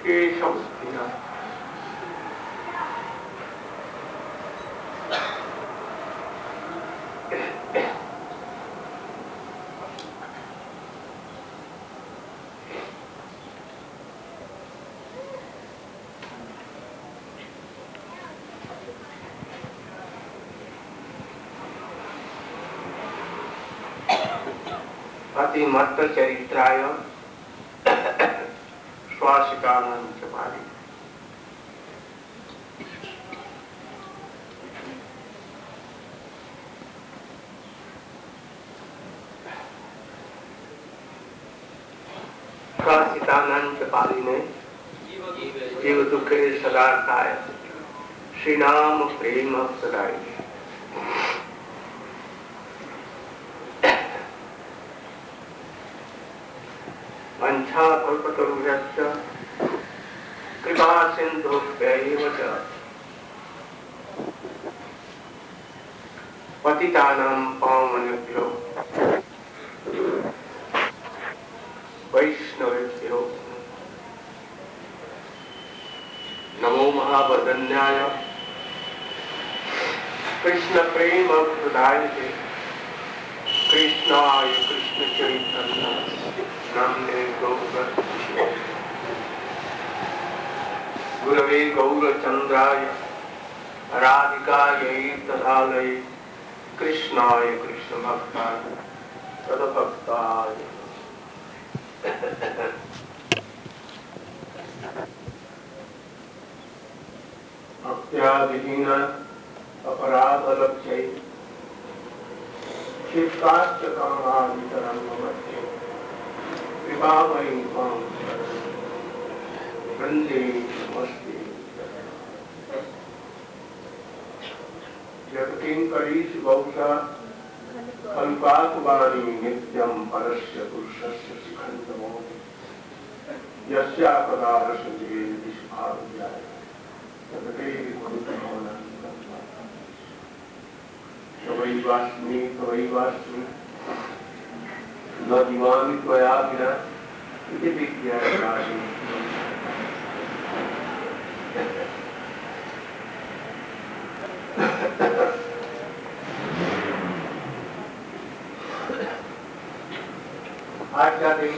केशवस्तिना अतिमत्त चरित्राय श्वासिकानंद चपारी श्वासिकानंद चपारी ने जीव दुखे सदार्थाय श्री नाम प्रेम सदाई वंशा कल्पतरुभ्यश्च कृपा सिन्धुभ्यैव च पतितानां पावनेभ्यो वैष्णवेभ्यो नमो महावदन्याय कृष्ण प्रेम प्रदायते कृष्णाय कृष्ण चैतन्य नाम्ने गुरवे गौरचंद्राय राधिकायै तदालये कृष्णाय कृष्ण भक्ताय तदभक्ताय भक्त्यादिहीन अपराधलक्ष्यै क्षिप्ताश्च कामादितरं मध्ये कृपामयि त्वां वन्दे नमस्ते यत्किङ्करीषु बहुशा कल्पाकुवाणी नित्यं परस्य पुरुषस्य शिखण्डमो यस्यापदारसुजे विस्फारुजाय तवैवास्मि न जीवामि त्वया विना इति विज्ञानराशि आज का दिन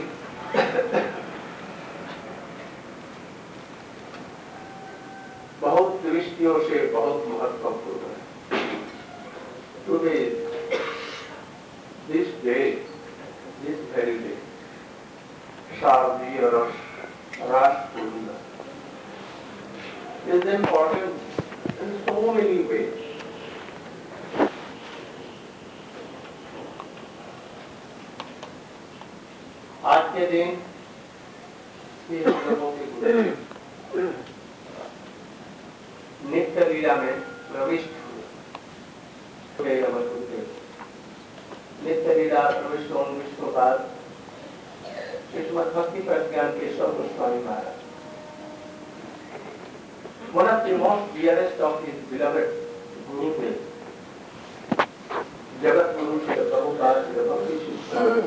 बहुत दृष्टियों से बहुत महत्वपूर्ण है। Today, this day, this very day, Shardiya Ras Purnima is important in so many ways. आज के दिन ये लोगों के गुरु नित्य लीला में प्रविष्ट हुए नित्य लीला प्रविष्ट होने विष्णुपाद श्रीमद् भक्ति प्रज्ञान केशव गोस्वामी महाराज one of the most dearest of his beloved Gurus Jagat Guru Sri Prabhupada Sri Bhakti Siddhanta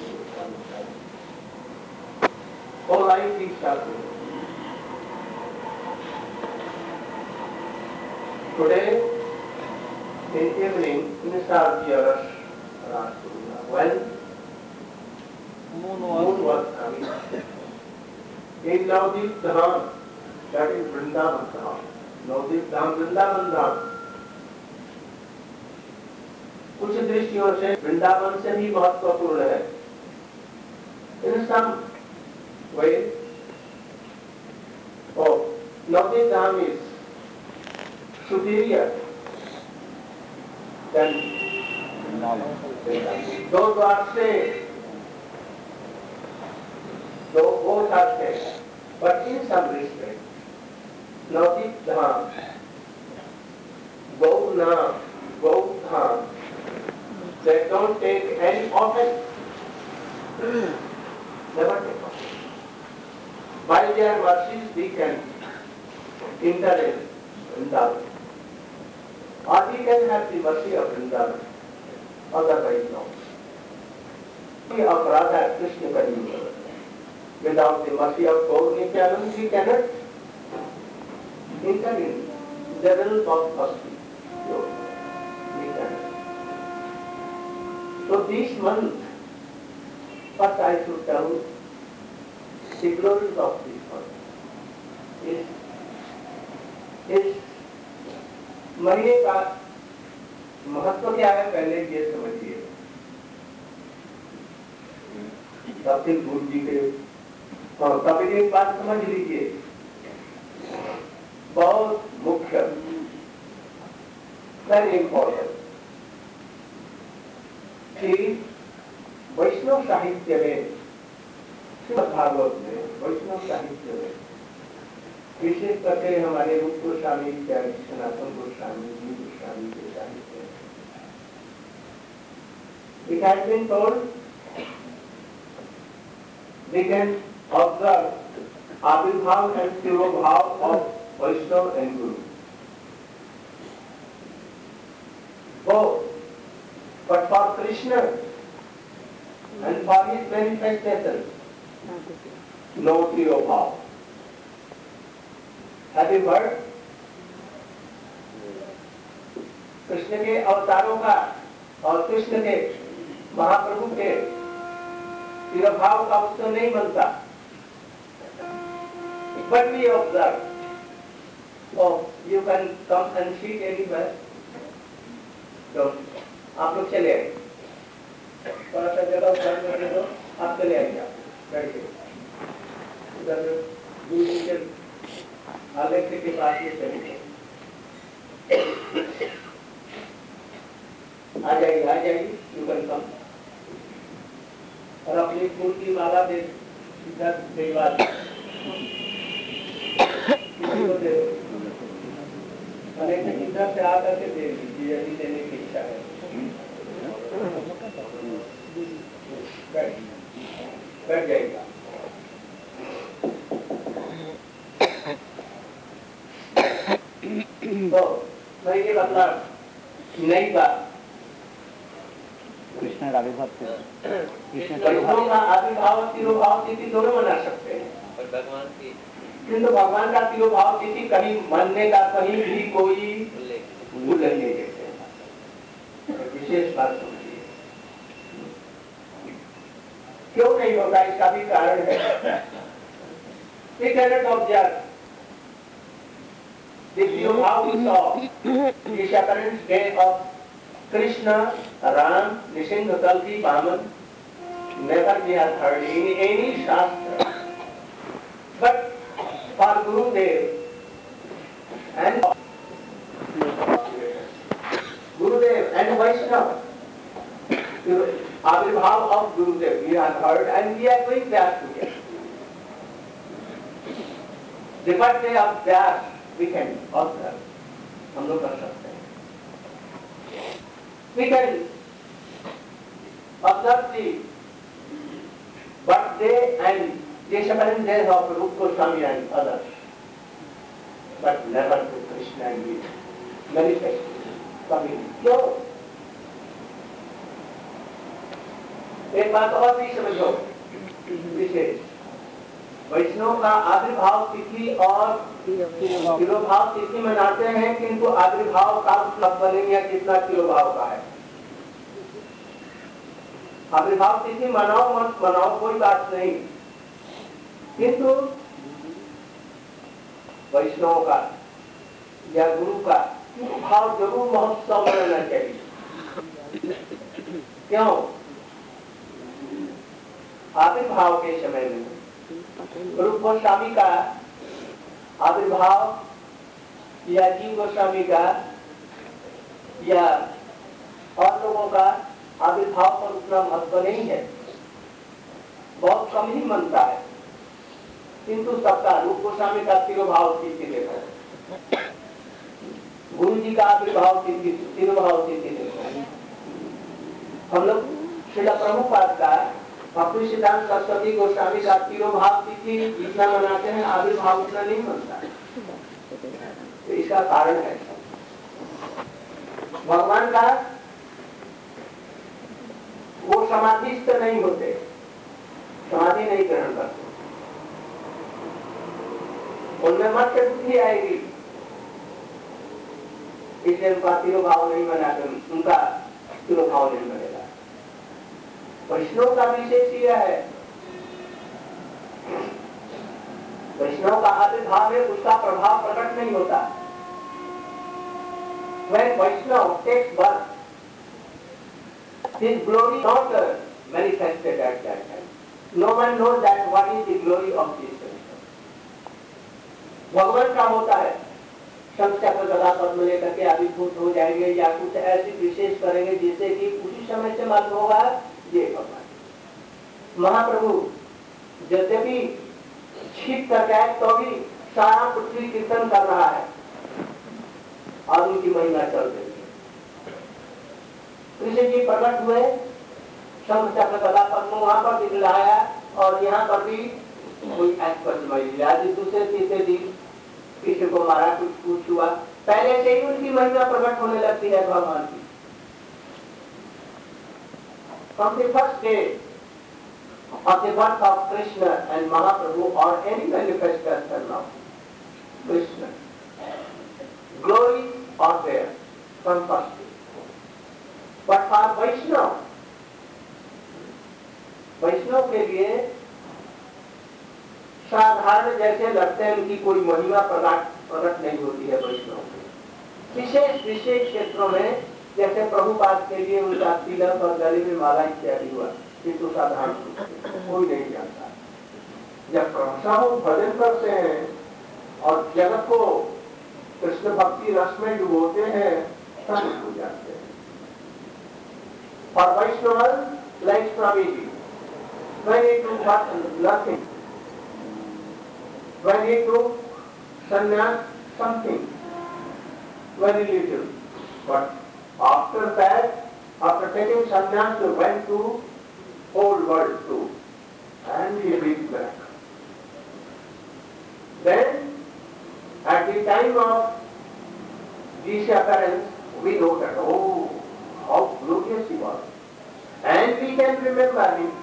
whole life he suffered. Today, in evening, in Shardiya Ras Purnima, when moon was coming, in Navadvip Dham, that is Vrindavan Dham, Navadvip Dham, Vrindavan Dham, कुछ दृष्टियों से वृंदावन से भी महत्वपूर्ण है. In some way, Navadvip Dham is superior than those who are saved. Though both are saved, but in some respect, Navadvip Dham, Gaurna, Gaudham, they don't take any offense. Never take offense. By their mercies, we can intervene Vrindavan. Or we can have the mercy of Vrindavan. Otherwise, no. The Aparadha Krishna Kali. Without the mercy of Gaur Nityanand, we cannot enter in the realm of mercy. We cannot. So this month, first I should tell the glories of this month इस महीने का महत्व क्या है पहले ये समझिए। तब तक गुरु जी के और तभी एक बात समझ लीजिए, बहुत मुख्य, वेरी इंपॉर्टेंट, कि वैष्णव साहित्य में, श्रीमद् भागवत में, वैष्णव साहित्य में विशेष करके हमारे रूप गोस्वामी, सनातन गोस्वामी, जी गोस्वामी के साहित्य में it has been told, we can observe Abhibhav and Tirobhav of Vaishnava and Guru. Both. But for Krishna and for his manifestation, no Tirobhav. Have you heard? Krishna के अवतारों का और कृष्ण के महाप्रभु के तिरभाव का उत्सव नहीं बनता। But we observe. Oh, you can come and sit anywhere. Don't. आप लोग चले आए। थोड़ा सा जगह उधर में दे दो, आप चले आइए, बैठिए। उधर गुरु जी के आलेख के पास ये चलिए। आ जाइए, you can come. और अपनी फूल की माला दे इधर भिजवा दो, किसी को दे दो, इधर से आकर के दे दीजिए यदि देने की इच्छा है। बैठ जाइएगा। तो मैं ये बतला नई बात, कृष्ण का आविर्भाव वैष्णव का आविर्भाव तिरुभाव तिथि दोनों मना सकते हैं, और भगवान की, किंतु भगवान का तिरुभाव तिथि कहीं मनने का कहीं भी कोई उल्लेख नहीं देते। विशेष बात समझिए, क्यों नहीं होता, इसका भी कारण है। We cannot observe the tiruभाव of the apparent day of Krishna, Ram, Nishinga, Kalki, Vaman. Never we have heard in any shastra. But for Gurudev and Vaishnava, Abhibhav of Gurudev we have heard and we are doing that together. The birthday of that we can observe. हम लोग कर सकते हैं। We can observe the birthday and the seven days of Rupa Goswami and others, but never to Krishna and Gita manifest. कभी क्यों? एक बात और भी समझो विशेष, वैष्णव का आविर्भाव तिथि और तिरुभाव तिथि मनाते हैं, किंतु आविर्भाव का उपलब्ध नहीं है कितना तिरुभाव का है। आविर्भाव तिथि मनाओ मत मनाओ कोई बात नहीं, किंतु वैष्णव का या गुरु का भाव जरूर महोत्सव मनाना चाहिए। क्यों? आविर्भाव के समय में रूप गोस्वामी का आविर्भाव या जीव गोस्वामी का या और लोगों का आविर्भाव पर उतना महत्व नहीं है, बहुत कम ही मनता है, किंतु सबका रूप गोस्वामी का तिरुभाव तिथि देखो, गुरु जी का आविर्भाव तिथि तिरुभाव तिथि देखो। हम लोग श्रील प्रभुपाद का भक्ति सिद्धांत सरस्वती गोस्वामी का तिरुभाव तिथि जितना मनाते हैं, आविर्भाव उतना नहीं मनता है। तो इसका कारण है भगवान का वो समाधिस्थ नहीं होते, समाधि नहीं ग्रहण करते, उनमें मत्स्य बुद्धि आएगी, इसलिए उनका तिरोभाव नहीं बनाते, उनका तिरोभाव नहीं बनेगा। वैष्णव का विशेष यह है, वैष्णव का आविर्भाव है, उसका प्रभाव प्रकट नहीं होता। When Vaishnava takes birth, his glory not manifested at that time. No one knows that what is the glory of this Vaishnava. भगवान का होता है, शंख चक्र गदा पद्म लेकर के आविर्भूत हो जाएंगे या कुछ ऐसी विशेष करेंगे जिससे कि उसी समय से मालूम होगा ये भगवान। महाप्रभु यद्यपि छिप कर गए तो भी सारा पृथ्वी कीर्तन कर रहा है और उनकी महिमा चल रही है। कृष्ण जी प्रकट हुए, शंख चक्र गदा पद्म वहां पर दिखलाया और यहाँ पर भी कोई ऐसी दूसरे तीसरे दिन कृष्ण को मारा, कुछ हुआ, पहले से ही उनकी महिमा प्रकट होने लगती है भगवान की। From the first day of the birth of Krishna and Mahaprabhu or any manifestation of Krishna, glory are there from first day. But for Vaishnava, वैष्णव के लिए साधारण जैसे लगते हैं उनकी कोई महिमा प्रकट नहीं होती है। वैष्णव विशेष विशेष क्षेत्रों में जैसे प्रभुपाद के लिए उनका तिलक और गले में माला इत्यादि हुआ, किंतु साधारण कोई नहीं जानता। जब क्रमशः भजन करते हैं और जगत को कृष्ण भक्ति रस में डुबोते हैं तब हो जाते हैं। और Vaishnav like Swami ji, when he took nothing, when he took sannyas something very little, but after that, after taking sannyas, he went to whole world too, and he reached back. Then, at the time of this appearance, we know that, oh, how glorious he was, and we can remember him.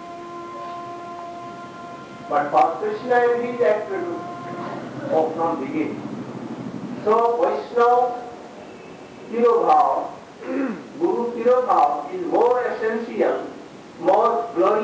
But for Krishna and his attributes from beginning. So Vaishnava Tirobhav, Guru Tirobhav is more essential, more glorious.